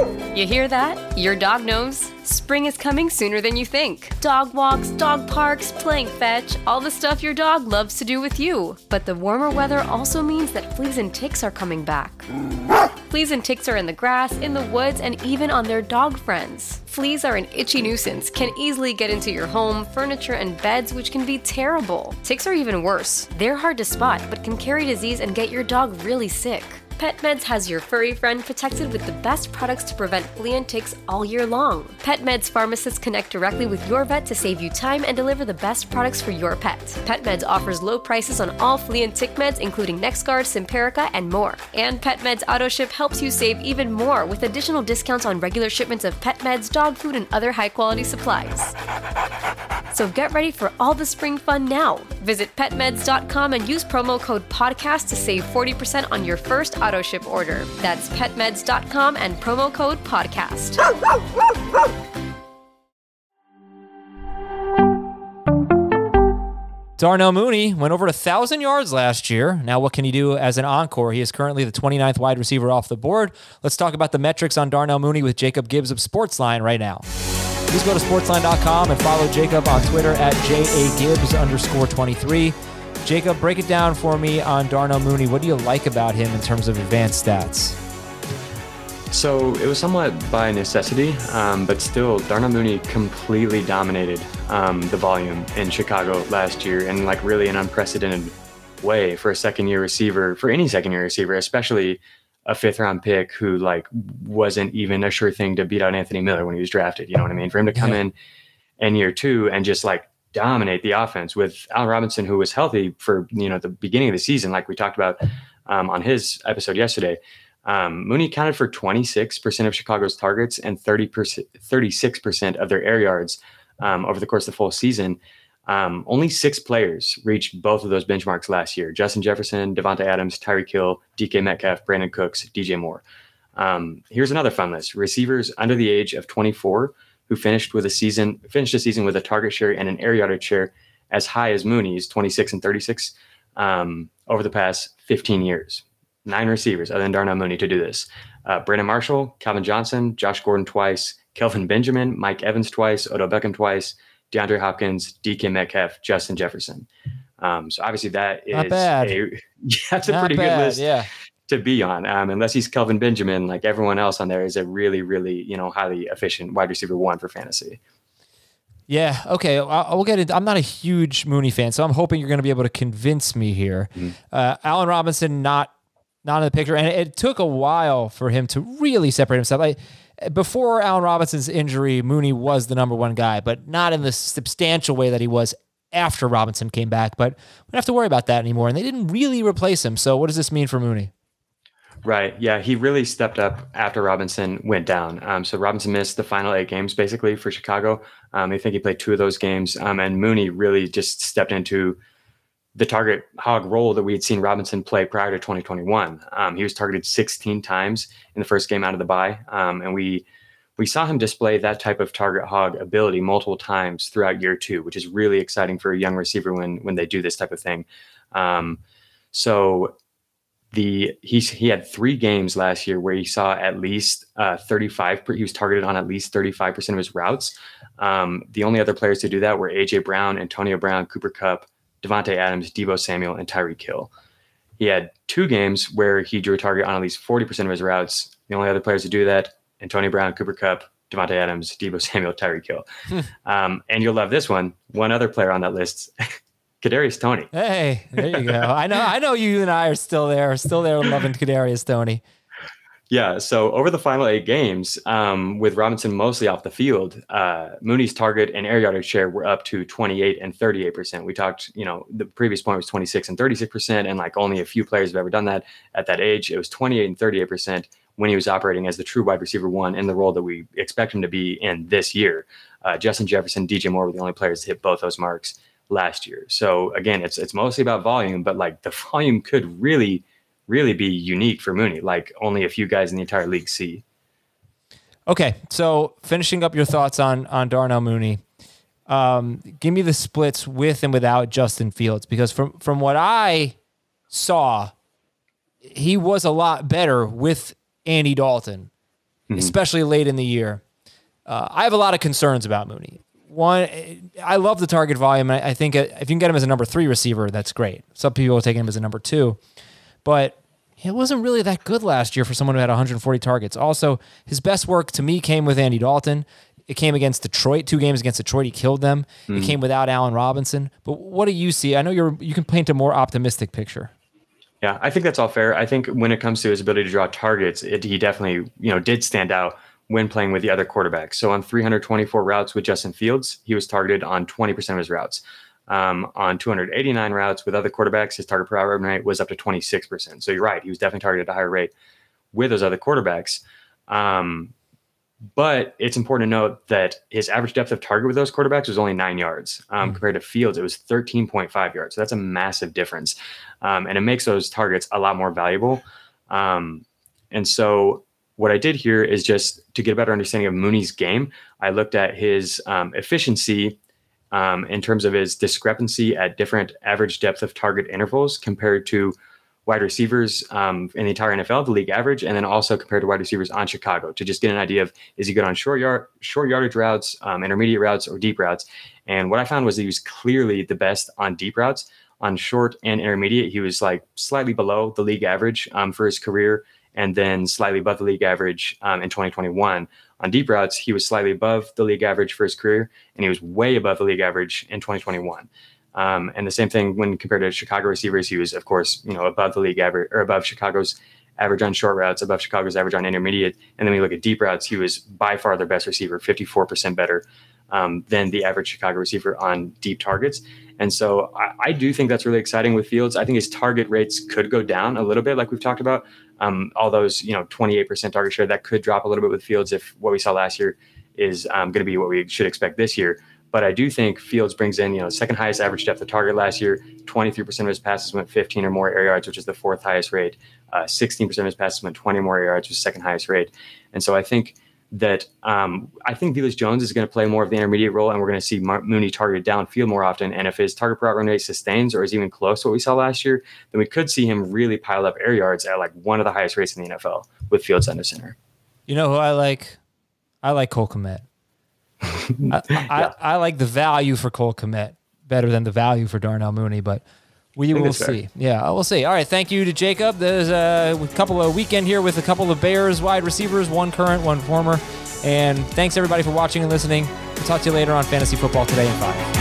You hear that? Your dog knows. Spring is coming sooner than you think. Dog walks, dog parks, playing fetch, all the stuff your dog loves to do with you. But the warmer weather also means that fleas and ticks are coming back. Fleas and ticks are in the grass, in the woods, and even on their dog friends. Fleas are an itchy nuisance, can easily get into your home, furniture, and beds, which can be terrible. Ticks are even worse. They're hard to spot, but can carry disease and get your dog really sick. PetMeds has your furry friend protected with the best products to prevent flea and ticks all year long. PetMeds pharmacists connect directly with your vet to save you time and deliver the best products for your pet. PetMeds offers low prices on all flea and tick meds, including NexGard, Simparica, and more. And PetMeds AutoShip helps you save even more with additional discounts on regular shipments of pet meds, dog food, and other high-quality supplies. So get ready for all the spring fun now. Visit petmeds.com and use promo code PODCAST to save 40% on your first AutoShip order. That's petmeds.com and promo code PODCAST. Darnell Mooney went over 1,000 yards last year. Now, what can he do as an encore? He is currently the 29th wide receiver off the board. Let's talk about the metrics on Darnell Mooney with Jacob Gibbs of Sportsline right now. Please go to sportsline.com and follow Jacob on Twitter at JAGibbs_23. Jacob, break it down for me on Darnell Mooney. What do you like about him in terms of advanced stats? So it was somewhat by necessity, but still, Darnell Mooney completely dominated the volume in Chicago last year in like really an unprecedented way for a second-year receiver, for any second-year receiver, especially a fifth-round pick who like wasn't even a sure thing to beat out Anthony Miller when he was drafted. You know what I mean? For him to come in year two and just like dominate the offense with Allen Robinson, who was healthy for the beginning of the season, like we talked about on his episode yesterday. Mooney accounted for 26% of Chicago's targets and 36% of their air yards over the course of the full season. Only 6 players reached both of those benchmarks last year: Justin Jefferson, Davante Adams, Tyreek Hill, DK Metcalf, Brandon Cooks, DJ Moore. Here's another fun list: receivers under the age of 24 who finished the season with a target share and an air yardage share as high as Mooney's 26 and 36 over the past 15 years. 9 receivers other than Darnell Mooney to do this: Brandon Marshall, Calvin Johnson, Josh Gordon twice, Kelvin Benjamin, Mike Evans twice, Odell Beckham twice, DeAndre Hopkins, DK Metcalf, Justin Jefferson. So obviously that is that's a pretty good list to be on. Unless he's Kelvin Benjamin, like everyone else on there is a really, really, highly efficient wide receiver 1 for fantasy. Yeah. Okay. We'll get into. I'm not a huge Mooney fan, so I'm hoping you're going to be able to convince me here. Allen Robinson not in the picture, and it took a while for him to really separate himself. Before Allen Robinson's injury, Mooney was the number 1 guy, but not in the substantial way that he was after Robinson came back. But we don't have to worry about that anymore, and they didn't really replace him. So what does this mean for Mooney? Right. Yeah, he really stepped up after Robinson went down. So Robinson missed the final 8 games basically for Chicago. I think he played 2 of those games, and Mooney really just stepped into the target hog role that we had seen Robinson play prior to 2021. He was targeted 16 times in the first game out of the bye. And we saw him display that type of target hog ability multiple times throughout year 2, which is really exciting for a young receiver when they do this type of thing. So he had 3 games last year where he saw at least 35. He was targeted on at least 35% of his routes. The only other players to do that were AJ Brown, Antonio Brown, Cooper Kupp, Davante Adams, Deebo Samuel, and Tyreek Hill. He had 2 games where he drew a target on at least 40% of his routes. The only other players to do that: Antonio Brown, Cooper Kupp, Davante Adams, Deebo Samuel, Tyreek Hill. And you'll love this one. One other player on that list, Kadarius Toney. Hey, there you go. I know you and I are still there loving Kadarius Toney. Yeah, so over the final 8 games, with Robinson mostly off the field, Mooney's target and air yardage share were up to 28 and 38%. We talked, the previous point was 26 and 36%, and like only a few players have ever done that at that age. It was 28 and 38% when he was operating as the true wide receiver 1 in the role that we expect him to be in this year. Justin Jefferson, DJ Moore were the only players to hit both those marks last year. So again, it's mostly about volume, but like the volume could really be unique for Mooney, like only a few guys in the entire league see. Okay, so finishing up your thoughts on Darnell Mooney, give me the splits with and without Justin Fields, because from what I saw, he was a lot better with Andy Dalton. especially late in the year. I have a lot of concerns about Mooney. One, I love the target volume. I think if you can get him as a number 3 receiver, that's great. Some people are taking him as a number 2, but it wasn't really that good last year for someone who had 140 targets. Also, his best work to me came with Andy Dalton. It came against Detroit, 2 games against Detroit. He killed them. It came without Allen Robinson. But what do you see? I know you can paint a more optimistic picture. Yeah, I think that's all fair. I think when it comes to his ability to draw targets, he definitely did stand out when playing with the other quarterbacks. So on 324 routes with Justin Fields, he was targeted on 20% of his routes. On 289 routes with other quarterbacks, his target per route rate was up to 26%. So you're right, he was definitely targeted at a higher rate with those other quarterbacks. But it's important to note that his average depth of target with those quarterbacks was only 9 yards. Compared to Fields, it was 13.5 yards. So that's a massive difference. And it makes those targets a lot more valuable. And so what I did here is just to get a better understanding of Mooney's game, I looked at his efficiency in terms of his discrepancy at different average depth of target intervals compared to wide receivers in the entire NFL, the league average, and then also compared to wide receivers on Chicago to just get an idea of, is he good on short yardage routes, intermediate routes, or deep routes? And what I found was he was clearly the best on deep routes. On short and intermediate, he was like slightly below the league average for his career, and then slightly above the league average in 2021. On deep routes, he was slightly above the league average for his career, and he was way above the league average in 2021. And the same thing when compared to Chicago receivers, he was, of course, above the league average, or above Chicago's average on short routes, above Chicago's average on intermediate. And then when you look at deep routes, he was by far their best receiver, 54% better than the average Chicago receiver on deep targets. And so I do think that's really exciting with Fields. I think his target rates could go down a little bit, like we've talked about. All those, 28% target share, that could drop a little bit with Fields if what we saw last year is going to be what we should expect this year. But I do think Fields brings in, second highest average depth of target last year. 23% of his passes went 15 or more air yards, which is the 4th highest rate. 16% of his passes went 20 or more air yards, which is the 2nd highest rate. And so I think that Velus Jones is going to play more of the intermediate role, and we're going to see Mooney targeted downfield more often. And if his target per route run rate sustains or is even close to what we saw last year, then we could see him really pile up air yards at like one of the highest rates in the NFL with Fields under center. You know who I like? I like Cole Kmet. I like the value for Cole Kmet better than the value for Darnell Mooney, but we will see. Yeah, we'll see. All right, thank you to Jacob. There's a couple of weekend here with a couple of Bears wide receivers, one current, one former. And thanks everybody for watching and listening. We'll talk to you later on Fantasy Football Today in 5.